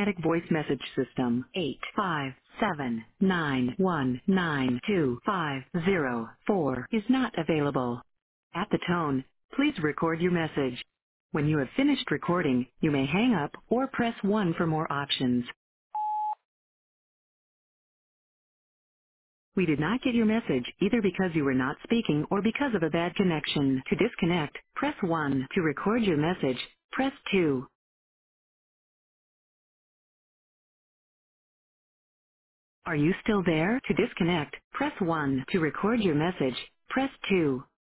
automatic voice message system. 857919250 is not available. At the tone, please record your message. When you have finished recording, you may hang up or press 1 for more options. We did not get your message either because you were not speaking or because of a bad connection. To disconnect, press 1. To record your message, press 2. Are you still there? To disconnect, press 1. To record your message, press 2.